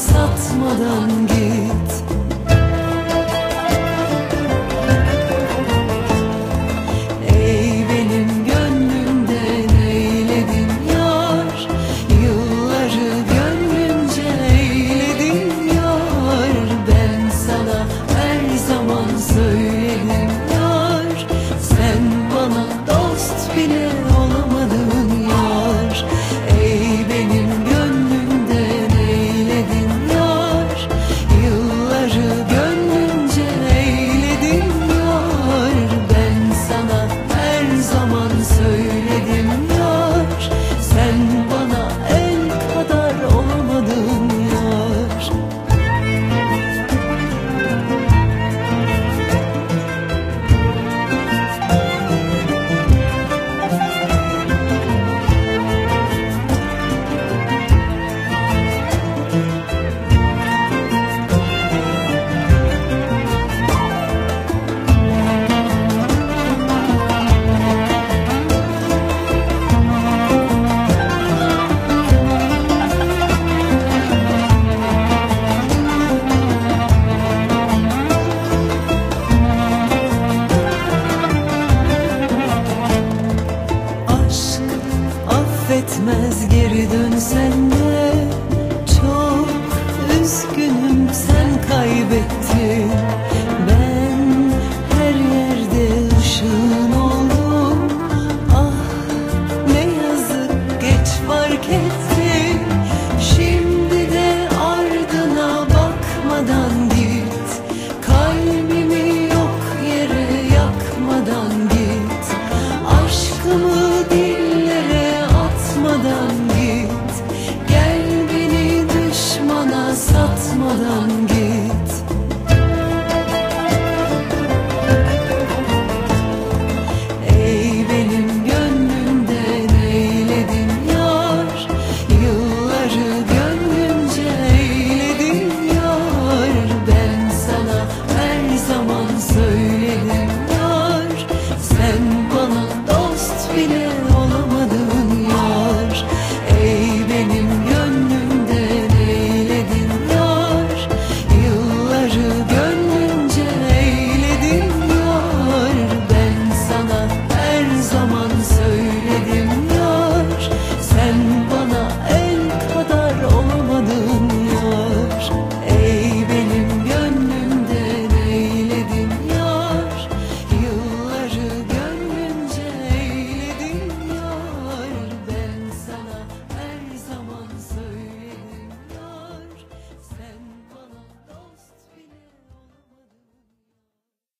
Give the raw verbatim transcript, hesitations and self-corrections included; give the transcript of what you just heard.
satmadan git. Ey benim gönlümden eyledin yar, yılları gönlünce eyledin yar. Ben sana her zaman söyledim yar, sen bana dost bile olamadın yar. Ey benim gönlümden eyledin yar, yılları gönlünce eyledin yar. Ben sana her zaman söyledim yar, sen bana el kadar olamadın yar. Affetmez geri dönsen de, çok üzgünüm sen kaybettin. Ben her yerde ışığın oldum, ah ne yazık geç fark ettim. Şimdi de ardına bakmadan git, kalbimi yok yere yakmadan git. Aşkımı dillere atmadan git, gel beni düşmana satmadan git.